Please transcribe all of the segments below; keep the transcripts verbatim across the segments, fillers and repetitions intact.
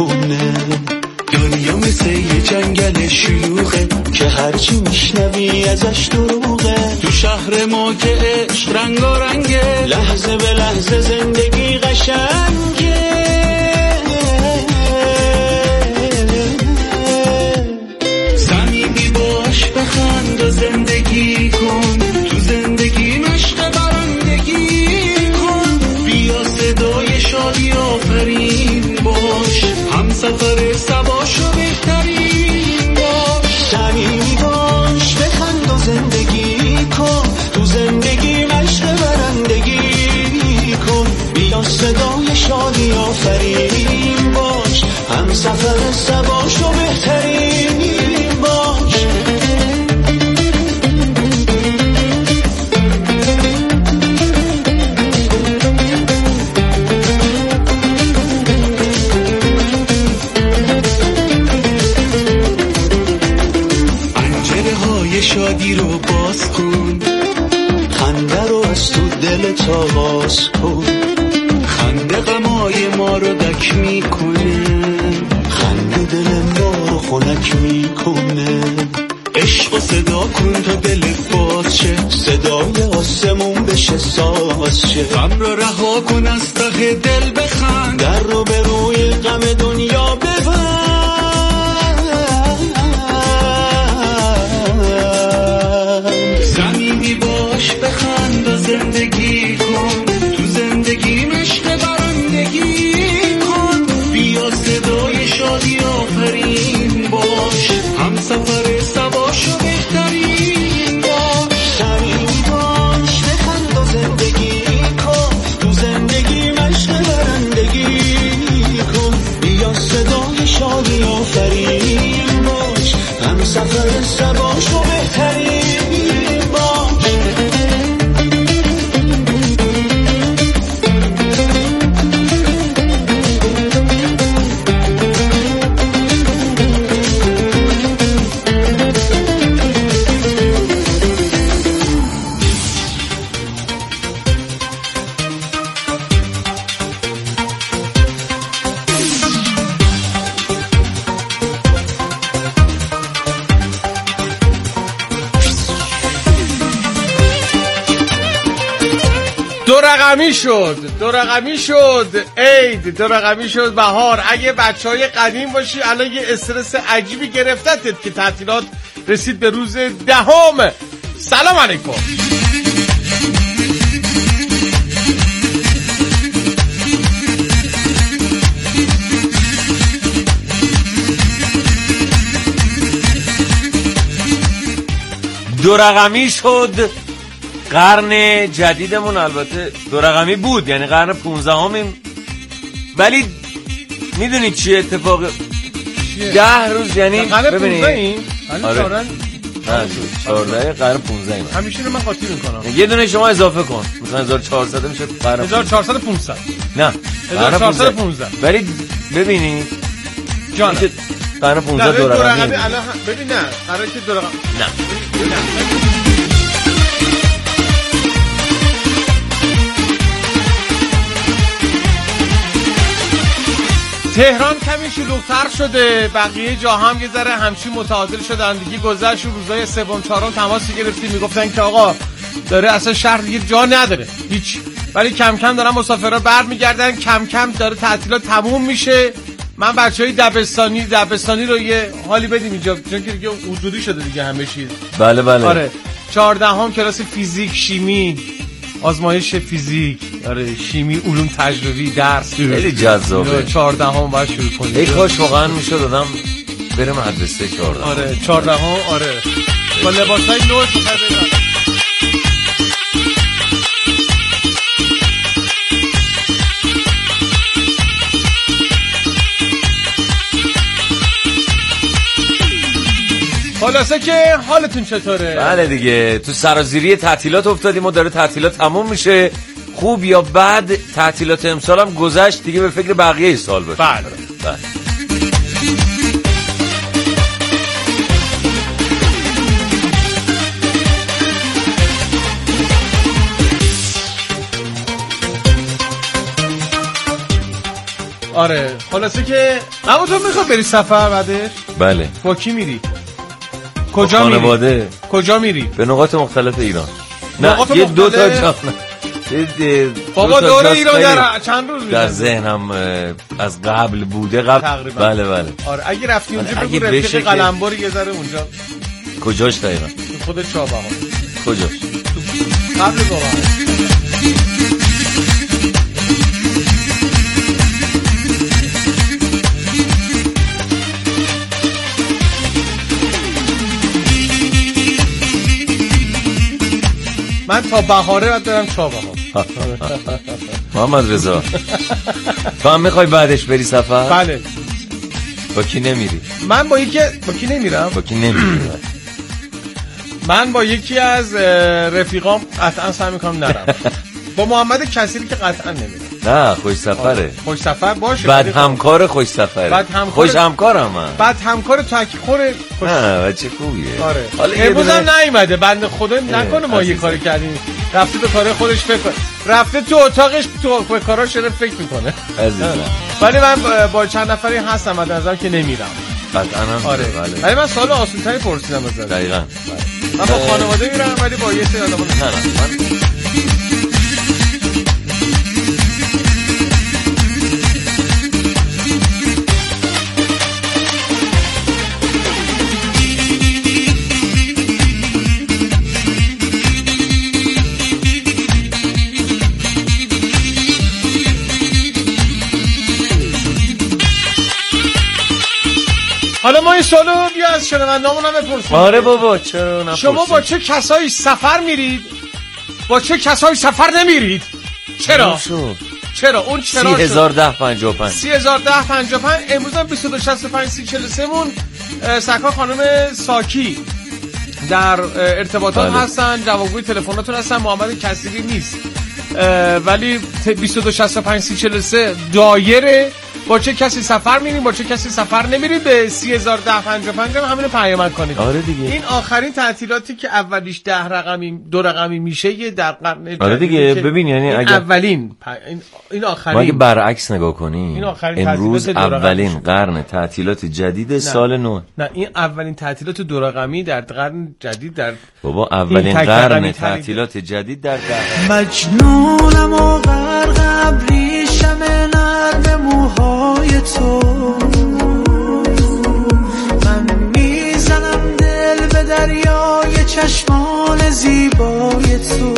میکنه. دنیا مثل یه جنگل شلوغه که هرچی میشنوی ازش دروغه. تو شهر ما که عشق رنگارنگه، لحظه به لحظه زندگی قشنگه. صمیمی باش بخند و زندگی کن، تو زندگی مشق برندگی کن. بیا صدای شادی آفرین باش، هم سفر سباشو بهترین باش. صمیمی باش بخند و زندگی کن، تو زندگی مشق برندگی کن. بیا صدای شادی آفرین باش، هم سفر سباشو بهترین باش. شادی رو باز کن، خنده رو از تو دلت آغاز کن. خنده غمای ما رو دک میکنه، خنده دل ما رو خنک میکنه. عشق و صدا کن تا دلت باز شه، صدای آسمون بشه ساز شه. غم رو رها کن از ته دل بخند، در رو به روی غم دنیا ببند. صمیمی باش بخند و زندگی کن، تو زندگی مشق برندگی کن. بیا صدای شادی آفرین باش، هم سفر سباشو بهترین باش. صمیمی باش بخند و زندگی کن، تو زندگی مشق برندگی کن. بیا صدای شادی آفرین باش، هم سفر سباشو بهترین. دو رقمی شد دو رقمی شد عید، دو رقمی شد بهار. اگه بچه های قدیم باشی الان یه استرس عجیبی گرفتتت که تعطیلات رسید به روز دهم. سلام علیکم. دو رقمی شد قرن جدیدمون. البته دو رقمی بود، یعنی قرن پونزدهمیم، ولی میدونید چیه اتفاق ده روز یعنی ببینید. آره چهارده قرن پونزدهیم. همیشه رو من قاطی میکنم. یه دونه شما اضافه کن، مثلا هزار و چهارصد میشه قرن هزار و چهارصد و پانصد. نه هزار و چهارصد و پانزده. ولی ببینید جان قرن پونزده دو رقمی. ببین نه قراره که دو رقم نه تهران کمی شلوغ‌تر شده، بقیه جا هم یه ذره همچین متعادل شدن دیگه. گذشت روزای سوم چهارم تماس گرفتیم، میگفتن که آقا داره اصلا شهر دیگه جا نداره هیچ، ولی کم کم دارن مسافرها برمیگردن، کم کم داره تعطیلات تموم میشه. من بچهای دبستانی دبستانی رو یه حالی بدیم اینجا، چون که دیگه حضوری شده دیگه همه چیز. بله بله. آره چهاردهم کلاس فیزیک شیمی، آزمایش فیزیک، آره شیمی علوم تجربی درس خیلی جذابه. چهاردهم باید شروع کنیم. ای کاش واقعا میشد آدم بره مدرسه چهاردهم. آره چهاردهم آره با لباسای نو بخره. خلاصه که حالتون چطوره؟ بله دیگه تو سرازیری تعطیلات افتادیم و داره تعطیلات تموم میشه. خوب یا بد تعطیلات امسال هم گذشت دیگه، به فکر بقیه سال باشه. بله بله. آره خلاصه که اما تو میخوای بری سفر بعدش؟ بله. با کی میری؟ کجا میری؟ خانواده. کجا میری؟ به نقاط مختلف ایران. نه یه دو تا جا. بابا دور ایران در چند روز در ذهنم از قبل بوده قبل تقریبا. بله بله. آره اگه رفتی اونجا بگو رفیق قلمبر یه ذره اونجا. کجاش دقیقاً؟ خود چابهار. کجاش؟ قبل بابا. من تا بهاره باید برم چابهار. محمد رضا تو هم میخوای بعدش بری سفر؟ بله. با کی نمیری؟ من با یکی با کی نمیرم؟ با کی نمیری؟ من با یکی از رفیقام قطعا سعی میکنم نرم. با محمد کثیری که قطعا نمیرم. نه خوش سفره. خوش سفر باشه. بعد همکار خوش سفره. بعد همکار خوش همکارم من. بعد همکار تاکی خوره. خوش... نه بچه خوبیه. آره. امروز هم نیومده بنده خدا نکنه ما یه کاری کردیم. رفته به کار خودش فکر کنه. رفته تو اتاقش تو به کاراش داره فکر میکنه. عزیزم. ولی من با چند نفری هستم از نظرم که نمیرم. قطعا هم. آره. ولی من سوال آسان‌تری پرسیدم ازت. دقیقاً. من با خانواده میرم ولی با یه سری آدم نه. حالا ما این سوالو بیا از شنوندهامون هم بپرسیم. آره بابا چرا نپرسیم؟ شما با چه کسایی سفر میرید؟ با چه کسایی سفر نمیرید؟ چرا؟ چرا؟ اون چرا؟ سی هزار ده پنجاه و پنج سی هزار ده پنجاه و پنج امروز هم بیست و دو شصت و پنج سی چهل و سه مون سرکار خانم ساکی در ارتباطات بله. هستن، جوابگوی تلفناتون هستن. محمد کثیری نیست ولی بیست و دو شصت و پنج سی چهل و سه دایره. با چه کسی سفر میرید با چه کسی سفر نمیرید به سی هزار و ده پنجاه و پنج هم همینو پیام کنید. آره دیگه. این آخرین تعطیلاتی که اولیش ده رقمی دو رقمی میشه یه در قرن. آره دیگه ببین یعنی اگه اولین این این آخرین ما اگه برعکس نگاه کنیم امروز اولین قرن تعطیلات جدید سال نو. نه این اولین تعطیلات دو رقمی در قرن جدید در بابا اولین قرن تعطیلات جدید در قرن. مجنونم و غرق ابریشم نرم موهای تو، من میزنم دل به دریای چشمان زیبای تو،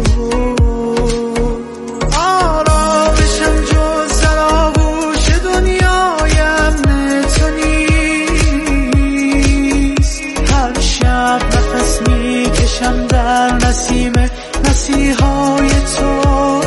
آرامشم جز در آغوش دنیای امن تو نیست، هر شب نفس میکشم در نسیم مسیحای تو،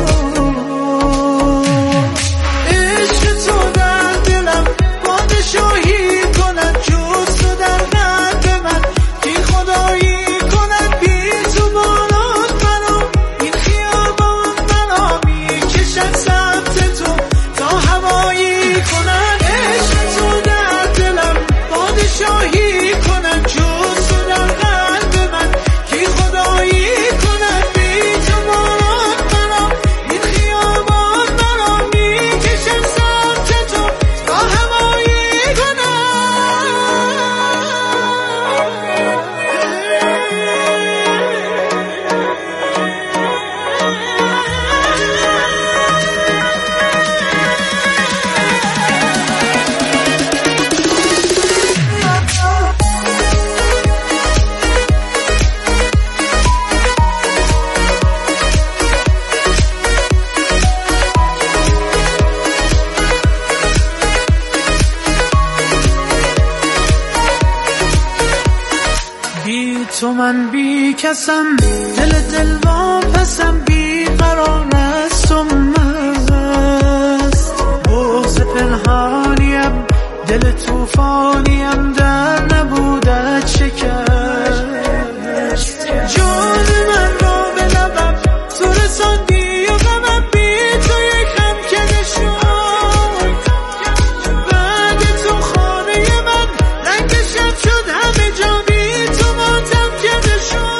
تو من بی کسم، دل دل واپسم، بی قرار است و مست، بغض پنهانیم، دل توفانیم، در نبودت شکست، جان من را به لبم تو رساندی و غمم بی تو یک هم کنه شد، بعد تو خانه من رنگ شب شد، همه جا بی تو ماتم کنه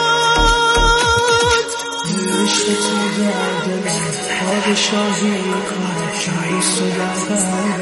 شد، عشق تو در دلم پادشاهی کنه، رئیس و دفتر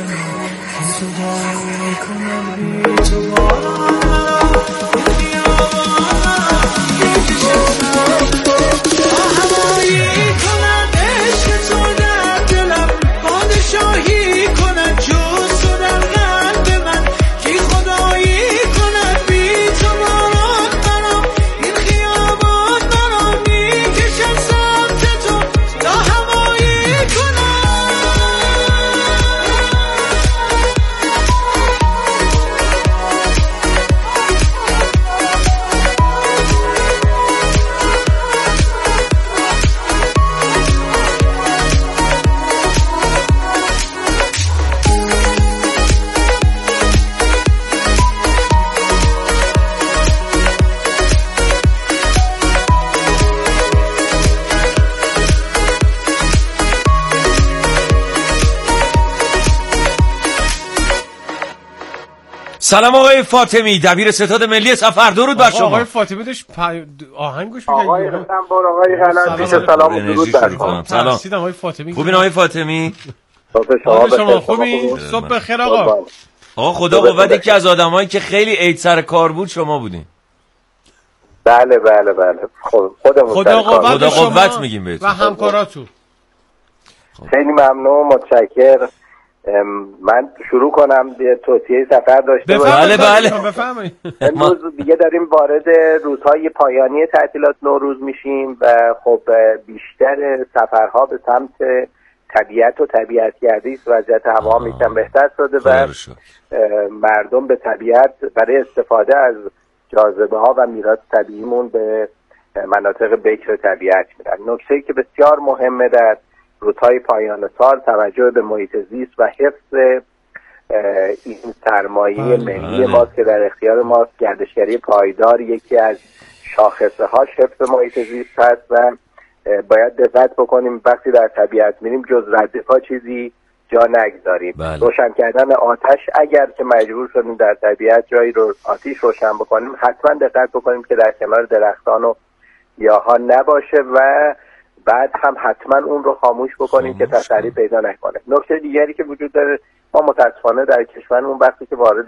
سلام آقای فاطمی، دبیر ستاد ملی سفر، درود بر شما. آقای فاطمی داشت آهنگ گوش می‌کرد. آقای حسن بار آقای غلط سلام و درود بر شما. سلام. آقای فاطمی. خوبین آقای فاطمی؟ شما شما خوبین؟ صبح بخیر آقا. آقا خدا قوت، یکی از آدمایی که خیلی عید سر کار بود شما بودین. بله بله بله. خودمون خدا قوت خدا قوت میگیم بهتون. و همکاراتون. خیلی ممنون، متشکرم. من شروع کنم توصیه سفر داشته باشم. بله بله بفرمایید. امروز دیگه داریم وارد روزهای پایانی تعطیلات نوروز میشیم و خب بیشتر سفرها به سمت طبیعت و طبیعتگردی است. وضعیت هوا هم یکم بهتر شده و مردم به طبیعت برای استفاده از جاذبه ها و میراث طبیعیمون به مناطق بکر طبیعت میرن. نکته‌ای که بسیار مهمه در روزهای پایان سال توجه به محیط زیست و حفظ این سرمایه ملی ماست که در اختیار ماست. گردشگری پایدار یکی از شاخصه هاش حفظ محیط زیست هست و باید دقت بکنیم وقتی در طبیعت میریم جز ردپا چیزی جا نگذاریم. روشن کردن آتش اگر که مجبور شدیم در طبیعت جایی رو آتش روشن بکنیم حتما دقت بکنیم که در کنار درختان و گیاها نباشه و بعد هم حتما اون رو خاموش بکنیم که تسری پیدا نکنه. نکته دیگری که وجود داره، ما متاسفانه در کشورمون وقتی که وارد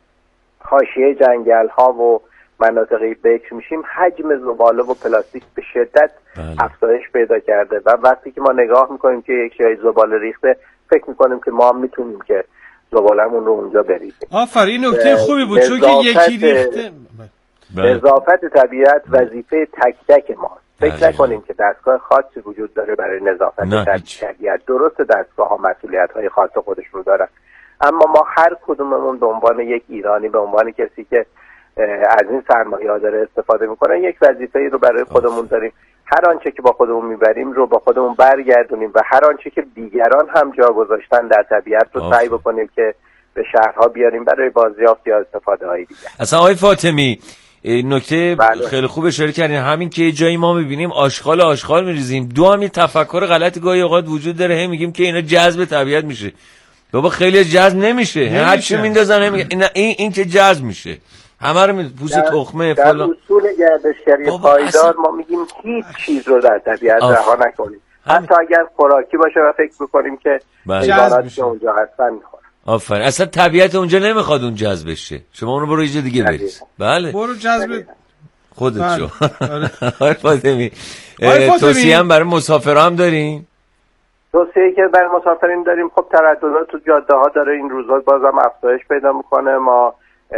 حاشیه جنگل ها و مناطق بکر میشیم حجم زباله و پلاستیک به شدت بله. افزایش پیدا کرده و وقتی که ما نگاه میکنیم که یک جای زباله ریخته فکر میکنیم که ما هم میتونیم که زبالمون رو اونجا بریزیم. آفرین، نکته خوبی بود چون که یکی ریخته. نظافت طبیعت وظیفه تک تک ماست. فکر نکنیم که دستگاه خاصی وجود داره برای نظافت طبیعت. درست دستگاه ها مسئولیت های خاص خودش رو دارن، اما ما هر کدوممون به عنوان یک ایرانی، به عنوان کسی که از این سرمایه ها داره استفاده میکنه، یک وظیفه‌ای رو برای خودمون داریم. هر آنچه که با خودمون میبریم رو با خودمون برگردونیم و هر آنچه که دیگران هم جا گذاشتن در طبیعت رو سعی بکنیم که به شهرها بیاریم برای بازیافت یا استفاده های دیگر. اصلا آقای فاطمی نکته بله. خیلی خوب اشاره کردین، همین که جایی ما میبینیم آشغال آشغال میریزیم. دو هم تفکر غلط گاهی اوقات وجود داره، هم میگیم که اینا جذب طبیعت میشه. بابا خیلی جذب نمیشه، هر چی میندازن نمیگه این این, این که جذب میشه. همه رو پوست تخمه فلان. در اصول گردشگری پایدار اصلا... ما میگیم هیچ چیز رو در طبیعت رها نکنیم، حتی اگر خوراکی باشه و فکر بکنیم که حیواناتی که اونجا هستن میخورن. آفرین، اصلا طبیعت اونجا نمیخواد اون جذب شه، شما اونو برو یه جا دیگه بریز. بله برو جذب خودت شو. آقای فاطمی توصیه هم برای مسافرها هم دارین؟ توصیه‌ای که برای مسافرین داریم، خب ترددات تو جاده ها داره این روزا بازم افزایش پیدا میکنه. ما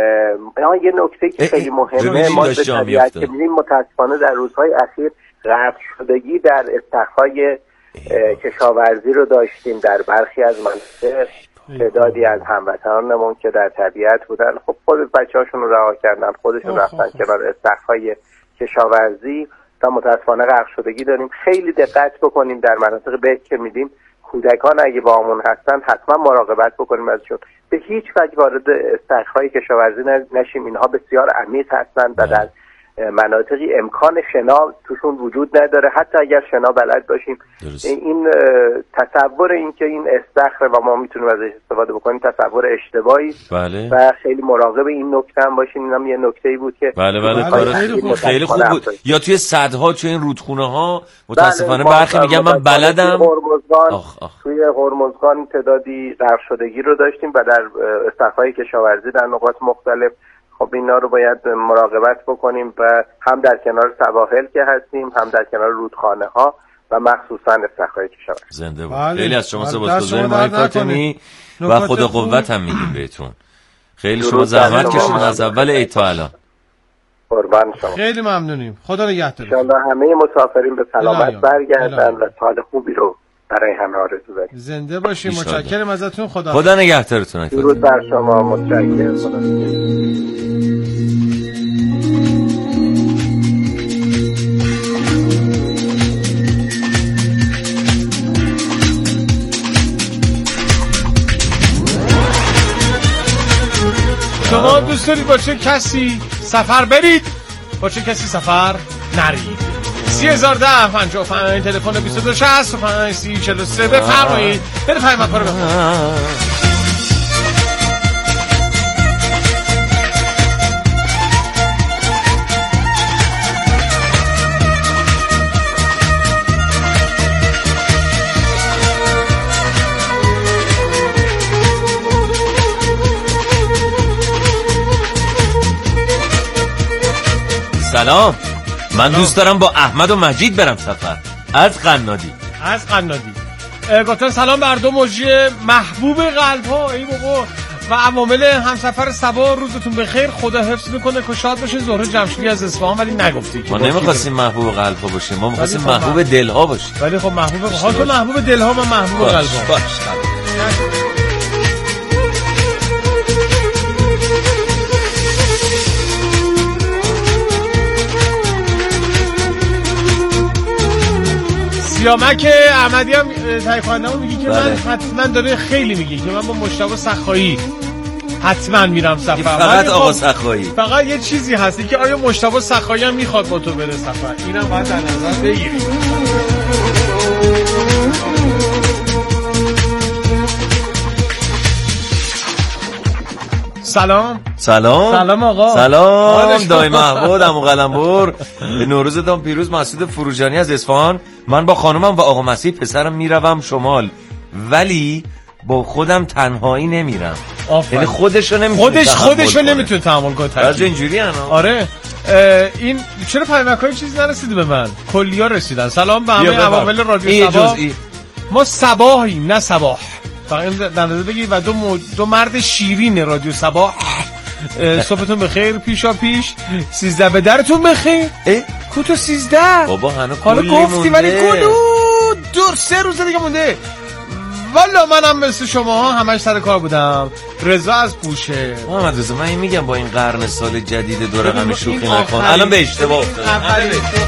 اه یه نکته که خیلی مهمه، ما به طبیعت که می‌بینیم متاسفانه در روزهای اخیر غرق شدگی در استخرهای کشاورزی رو داشتیم در برخی از مناطق. تعدادی از هموطنانمون که در طبیعت بودن خب خود بچه‌هاشون رو رها کردن، خودشون رفتن کنار استخرهای کشاورزی و متاسفانه غرق شدگی داریم. خیلی دقت بکنیم در مناطق بکر که میدیم کودکان اگه با همون هستن حتما مراقبت بکنیم ازشون. به هیچ وجه وارد استخرهای کشاورزی نشیم، اینها بسیار عمیق هستند و در مناطقی امکان شنا توشون وجود نداره، حتی اگر شنا بلد باشیم. درست. این تصور این که این استخر و ما میتونیم ازش استفاده بکنیم تصور اشتباهی. بله. و خیلی مراقب این نکته هم باشیم. اینم یه نکته‌ای بود که بله بله کار خیلی خوب خیلی خوب بود. یا توی سدها توی این رودخونه ها متاسفانه برخی میگن من بلدم. توی هرمزگان تعدادی غرق شدگی رو داشتیم و در استخرهای کشاورزی در نقاط مختلف. خب اینا رو باید مراقبت بکنیم و هم در کنار سواحل که هستیم، هم در کنار رودخانه ها و مخصوصا استخرهای کشاورزی. زنده باد. خیلی از شما سپاسگزاریم آقای فاطمی و خدا قوت هم میگیم بهتون. خیلی شما زحمت کشیدید از اول عید تا الان. قربان شما. خیلی ممنونیم. خدا نگهدار. ان شاءالله همه مسافرین به سلامت برگردن و سال خوبی رو برای همه آرزو داریم. زنده باشیم. متشکرم ازتون. خدا خدا نگهدارتون. درود بر شما. متشکرم. خدا شما دوست دارید با چه کسی سفر برید، با چه کسی سفر نرید؟ سی هزار ده پنجاه و پنج تلفن بیست و دو شصت و پنج سی چهل و سه بفرمایید. بده پای مکار بفرمایید. سلام، من دوست دارم با احمد و مجید برم سفر از قنادی. از قنادی گفتن سلام بر دو مجری محبوب قلب ها. ای بابا و عوامل همسفر صبا روزتون بخیر، خدا حفظ میکنه که شاد باشه. زهره جمشیدی از اصفهان. ولی نگفتی ما نمیخواستیم محبوب قلب ها باشیم، ما میخواستیم محبوب دل ها باشیم. ولی خب محبوب ها تو محبوب دل ها و محبوب قلب ها باش. سیامک احمدی هم تایید کننده میگه که بله. من حتما داره خیلی میگه که من با مجتبی سخایی حتما میرم سفر. فقط آقا سخایی. فقط یه چیزی هستی که آیا مجتبی سخایی هم میخواد با تو بره سفر؟ اینم باید در نظر بگیری. سلام سلام سلام آقا. سلام دای محمود عمو قلمبر. نوروزتون پیروز. مسعود فروجانی از اصفهان. من با خانومم و آقا مسیح پسرم میروم شمال، ولی با خودم تنهایی نمیرم. یعنی خودشو نمیتونه خودش خودشو نمیتونه تحمل کنه. از اینجوری انا. آره این چرا پیامکای چیزی نرسیده به من؟ کلیا رسیدن. سلام به همه عوامل رادیو صباح. ما صباحیم نه صباح. فقط در نظر بگید و دو, مو... دو مرد شیرین رادیو صباح. صبحتون بخیر. پیشا پیش سیزده به درتون بخیر. کوتو سیزده بابا هنو حالا گفتی ولی کلو دور سه روز دیگه مونده. والا منم مثل شما ها همش سر کار بودم. رضا از پوشه. محمد رضا من این میگم با این قرن سال جدید دو رقمی شوخی نکن. الان به اشتباه افتادم.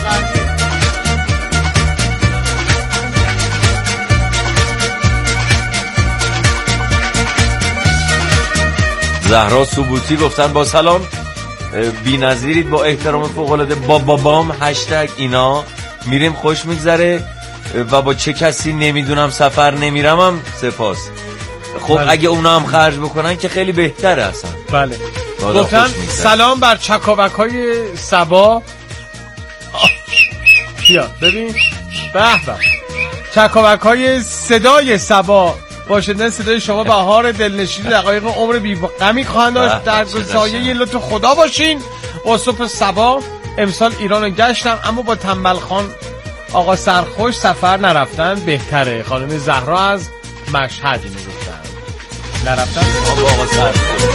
زهرا سبوتی گفتن با سلام بی‌نظیرید، با احترام فوق‌العاده، با بابام هشتگ اینا میریم خوش میگذره و با چه کسی نمیدونم سفر نمیرمم سپاس. خب بله. اگه اونا هم خرج بکنن که خیلی بهتره اصلا. بله گفتن سلام بر چکاوک‌های صبا. بیا ببین به به چکاوک‌های صدای صبا باشدن صدای شما بهار دلنشینی دقایق عمر بی غمی خواهند داشت. در سایه لطف خدا باشین. با صبح صبا امسال ایران رو گشتم اما با تنبل خان آقا سرخوش سفر نرفتن بهتره. خانم زهرا از مشهد میگفتن نرفتن با آقا سرخوش.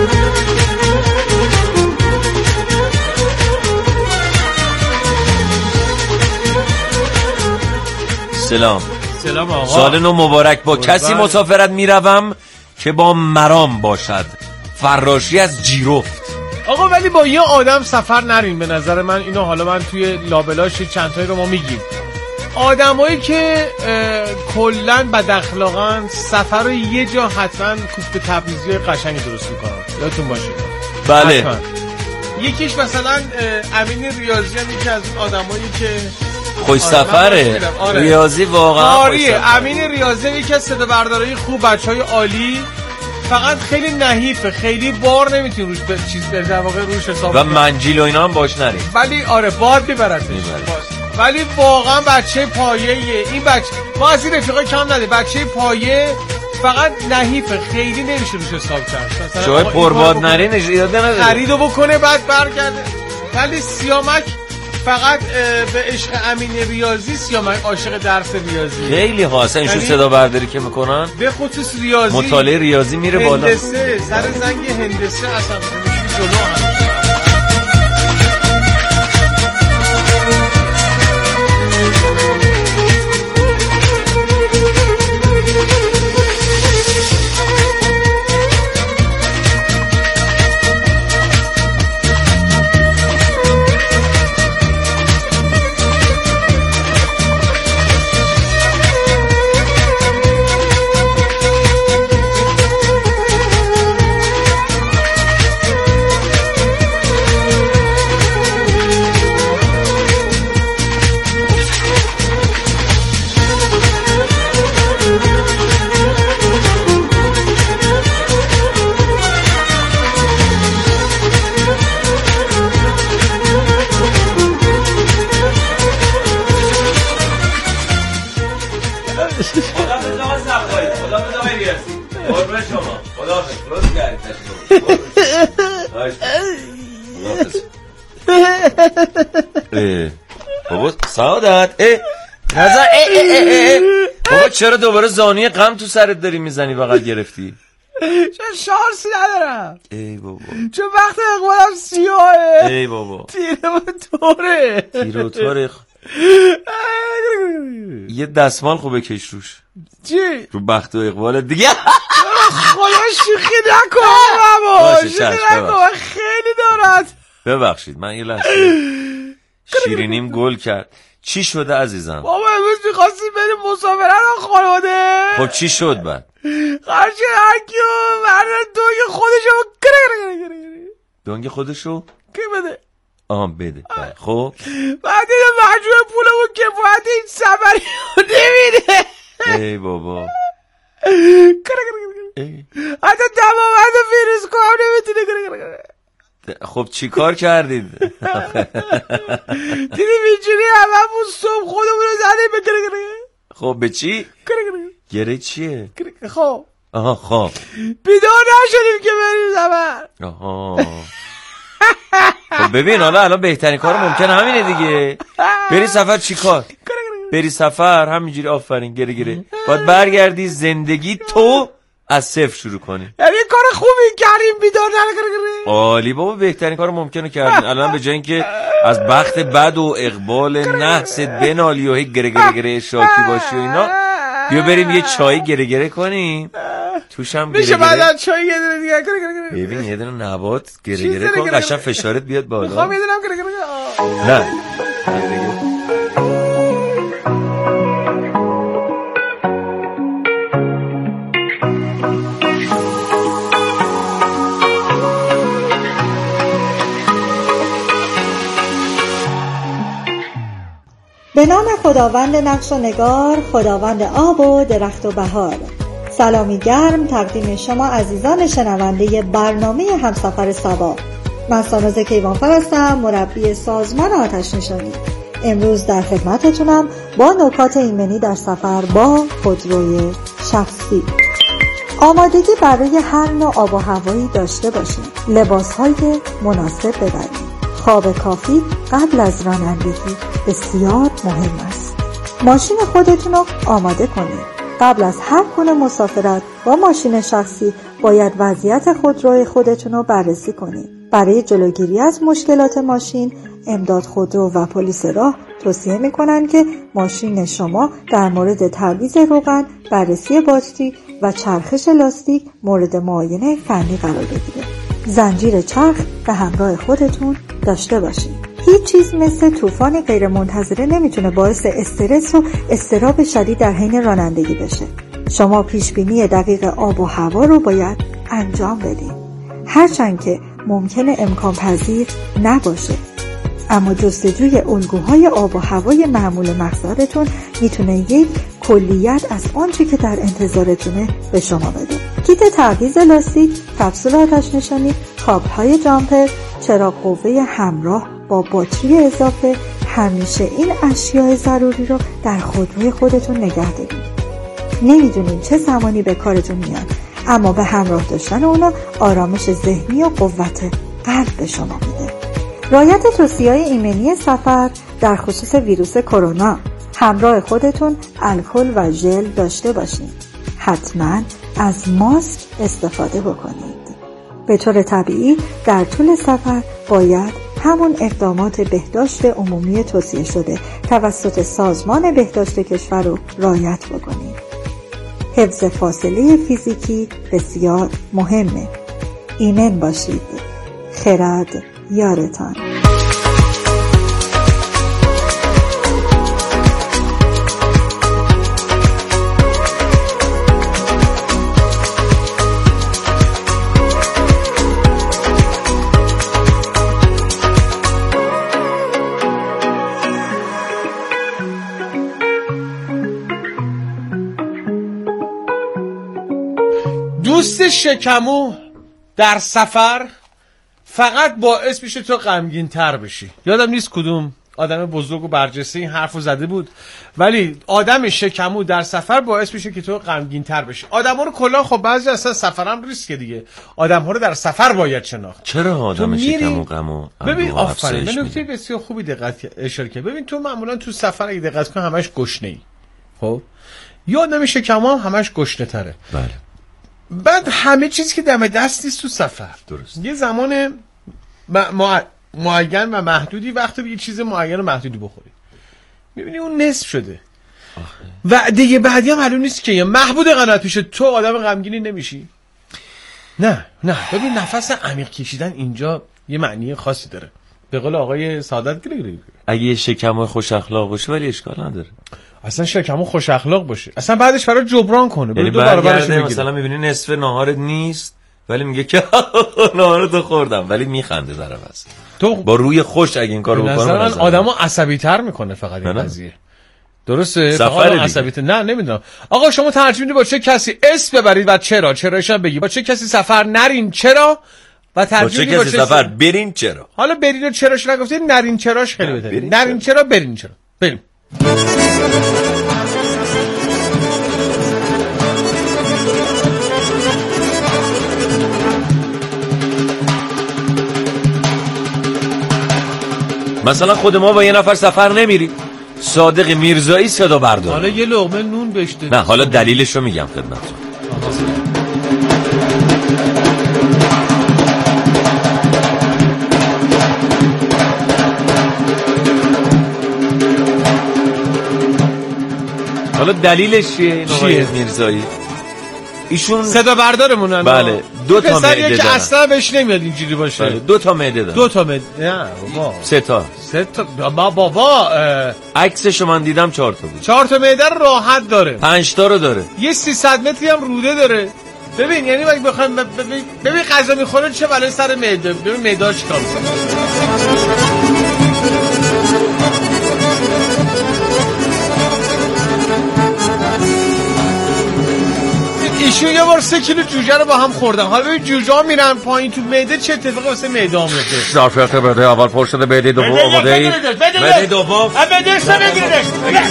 سلام سلام آقا. سال نو مبارک. با کسی مسافرت میروم که با مرام باشد. فراشی از جیرفت. آقا ولی با یه آدم سفر نرین به نظر من. اینو حالا من توی لابلاش چند تایی رو ما میگیم. آدمایی که کلن بد اخلاقن سفر رو یه جا حتما کوفت تبریزی قشنگی درست میکنن. یادتون باشه. بله حتما. یکیش مثلا امین ریاضی هم یکی از اون آدمایی که خوش سفره. آره. ریاضی واقعا آریه. امین ریاضی یکی از صدا بردارای خوب، بچهای عالی، فقط خیلی نحیفه، خیلی بار نمیتونی روش به چیز در واقع روش حساب و منجیل و اینا هم باش نریم. ولی آره باد میبرد. ولی واقعا بچه پایه این بچه ما از این رفیقا کم نده. بچه پایه فقط نحیفه، خیلی نمیشه روش حساب کرد. شاید پرباد نره نشیاده نداره. خریدو بکنه بعد برگرده. ولی سیامک فقط به عشق امین ریاضی، سیامک عاشق درس ریاضی. خیلی هاست اینشون صدا برداری که میکنن. به خصوص ریاضی، مطالعه ریاضی میره بالا. هندسه، سر زنگ هندسه اصلا میشه جلو هم. بابا سعادت اه نظر اه اه اه اه بابا چرا دوباره زانوی غم تو سرت داری میزنی بغل گرفتی؟ چون شانسی ندارم. ای بابا چون وقت اقبالم سیاهه. ای بابا تیره و توره تیره و توره. یه دستمال خوبه کش روش. چی؟ رو بخت و اقبال دیگه. خدا شوخی نکن بابا، شوخی نکن، خیلی دارد. ببخشید من یه لحظه شیرینیم گل کرد. چی شده عزیزم؟ بابا امروز میخواستیم بریم مسافرت خانواده. خب چی شد بعد؟ خرچه هرکیو برده دونگ خودشو دونگ خودشو که بده. آها بده. خب بعد این مجموع پولمون کفایت این سفری رو نمیده. ای بابا حتی دماوند و ویروس کو هم نمیتونه. خب چی کار کردید؟ دیدی اینجوری هممون صبح خودمون رو زدیم به گره گره. خب به چی؟ گره گره. گره چیه؟ خب آها خب بیدار نشدیم که بریم زبر. آها خب ببین حالا الان بهترین کار ممکن همینه دیگه. بری سفر چی کار؟ بری سفر همینجوری آفرین گره گره باید برگردی زندگی تو از صفر شروع کنی. یعنی کار خوبی کردیم بیدار نگره. عالی بابا بهترین کار ممکنه کردین. الان به جای اینکه از بخت بد و اقبال نحست بنالی و هی گره گره گره شاکی باشی و اینا، بیا بریم یه چای گره گره کنیم توش هم گره میشه گره. بعد چای یه دونه دیگه گره گره. ببین یه دونه نبات گره گره کن قشنگ فشارت بیاد بالا. میخوام یه دونه گره گره. نه به نام خداوند نقش و نگار، خداوند آب و درخت و بهار. سلامی گرم تقدیم شما عزیزان شنونده برنامه همسفر صبا. من سانوز کیوانفر هستم، مربی سازمان آتش نشانی. امروز در خدمتتونم با نکات ایمنی در سفر با خودروی شخصی. آمادگی برای هر نوع آب و هوایی داشته باشید. لباس‌های مناسب ببرید. خواب کافی قبل از رانندگی بسیار مهم است. ماشین خودتون رو آماده کنید. قبل از هر گونه مسافرت با ماشین شخصی باید وضعیت خودروی خودتون رو بررسی کنید. برای جلوگیری از مشکلات ماشین، امداد خودرو و پلیس راه توصیه می‌کنند که ماشین شما در مورد تعویض روغن، بررسی باتری و چرخش لاستیک مورد معاینه فنی قرار بگیره. زنجیر چرخ به همراه خودتون داشته باشید. هیچ چیز مثل طوفان غیر منتظره نمیتونه باعث استرس و اضطراب شدید در حین رانندگی بشه. شما پیشبینی دقیق آب و هوا رو باید انجام بدید. هرچند که ممکنه امکان پذیر نباشه. اما جستجوی الگوهای آب و هوای معمول مغزتون میتونه یک کلیت از آنچه که در انتظارتونه به شما بده. کیت تعویض لاستیک، کپسول آتش نشانی، کابل‌های جامپر، چراغ قوه همراه با باتری اضافه، همیشه این اشیاء ضروری رو در خودروی خودتون نگه دارید. نمیدونین چه زمانی به کارتون میاد، اما به همراه داشتن اونا آرامش ذهنی و قوت قلب به شما میده. رعایت توصیه‌های ایمنی سفر در خصوص ویروس کرونا. همراه خودتون الکل و ژل داشته باشید. حتما از ماسک استفاده بکنید. به طور طبیعی در طول سفر باید همون اقدامات بهداشت عمومی توصیه شده توسط سازمان بهداشت کشور رو رعایت بکنید. حفظ فاصله فیزیکی بسیار مهمه. ایمن باشید. خرد یارتان. دوست شکمو در سفر فقط باعث میشه تو غمگین تر بشی. یادم نیست کدوم آدم بزرگ و برجسته این حرفو زده بود، ولی آدم شکمو در سفر باعث میشه که تو غمگین تر بشی. آدما رو کلا خب بعضی اصلا سفرم ریسک دیگه. آدم‌ها رو در سفر باید شناخت. چرا آدم شکمو غمو؟ ببین آفرین، به نکته بسیار خوبی دقت اشاره کرد. ببین تو معمولا تو سفر اگه دقت کنی همش گشنه‌ای. خب یا آدم شکمو هم همش گشنه‌تره. بله. بعد همه چیزی که دم دست نیست تو سفر. درست. یه زمان مع... معین و محدودی وقتی یه چیز معین و محدودی بخوری میبینی اون نصف شده. وعده بعدی هم معلوم نیست که. محبود قناعت پیشه تو آدم غمگینی نمیشی. نه نه ببین نفس عمیق کشیدن اینجا یه معنی خاصی داره. به قول آقای سعادت گریگری اگه یه شکم خوش اخلاق باشه ولی اشکال نداره. اصلا شکمو خوش اخلاق باشه، اصلا بعدش برای جبران کنه. یعنی دو برابرش بگیره. مثلا میبینی نصف ناهارت نیست ولی میگه که ناهارتو خوردم، ولی میخنده ذره بس. تو با روی خوش اگه این کارو بکنه مثلا آدمو عصبی تر میکنه فقط این قضیه. درسته؟ فقط عصبی تر. نه نمیدونم. آقا شما ترجیح میدید با چه کسی اسم ببرید و چرا؟ چرایش هم بگی. با چه کسی سفر نرین چرا؟ و ترجیح میدید با چه کسی سفر برین چرا؟ حالا برین و چراش نگفتید، نرین چراش خیلی بهتره. نرین چرا برین چرا؟ بریم. مثلا خود ما با یه نفر سفر نمیریم، صادق میرزایی صدا بردار. حالا یه لقمه نون بشته. نه حالا دلیلش رو میگم خدمتتون. حالا دلیلش چیه این آقای میرزایی؟ ایشون صدا بردارمونن. بله دو تا معده دارن که اصلا بهش نمیاد اینجوری باشه. بله دو تا معده دارن. دو تا معده نه بابا سه تا سه تا بابا بابا عکسشو من دیدم چهار تا بود. چهار تا معده راحت داره. پنج تا رو داره. یه سیصد متری هم روده داره. ببین یعنی اگه بخوام ببین ببین غذا میخوره چه بلای سر معده. ببین معده‌اش چیکار میکنه. ایشون یه بار سه کیلو جوجه رو با هم خوردن. حالا ببین جوجه ها میرن پایین تو معده چه اتفاقی واسه معده ها میفته. ظرفیت معده اول پر شده، معده دوم اومده ای معده دوم معده سه بگیرش.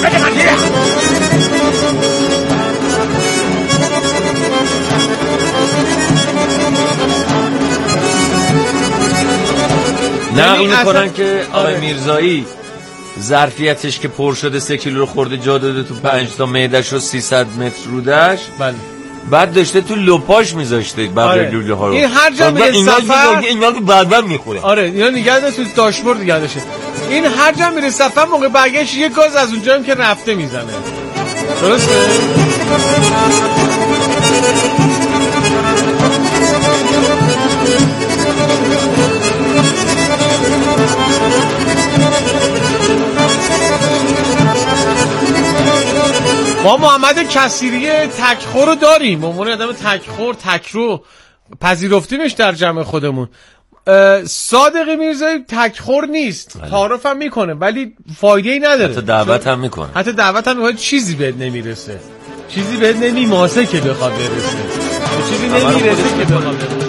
نقل میکنن که آقای میرزایی ظرفیتش که پر شده سه کیلو رو خورده، جا داده تو پنج تا معده‌ش رو سیصد متر رودش. بله. بعد داشته تو لپاش میذاشته بقیه آره. لوله ها رو. این هر جا میره سفر اینا که بعدا میخوره. آره اینا نگرده تو داشبورد نگردشه. این هر جا میره سفر موقع برگشت یه گاز از اونجا هم که رفته میزنه. درسته؟ ما محمد کثیری تکخور رو داریم. عنوان آدم تکخور تکرو پذیرفتیمش در جمع خودمون. صادقی میرزایی تکخور نیست، تعارف هم میکنه ولی فایده ای نداره، حتی دعوت هم میکنه، حتی دعوت هم میکنه، چیزی بهت نمیرسه، چیزی بهت نمیماسه که بخواد برسه، چیزی نمیرسه که بخواد برسه.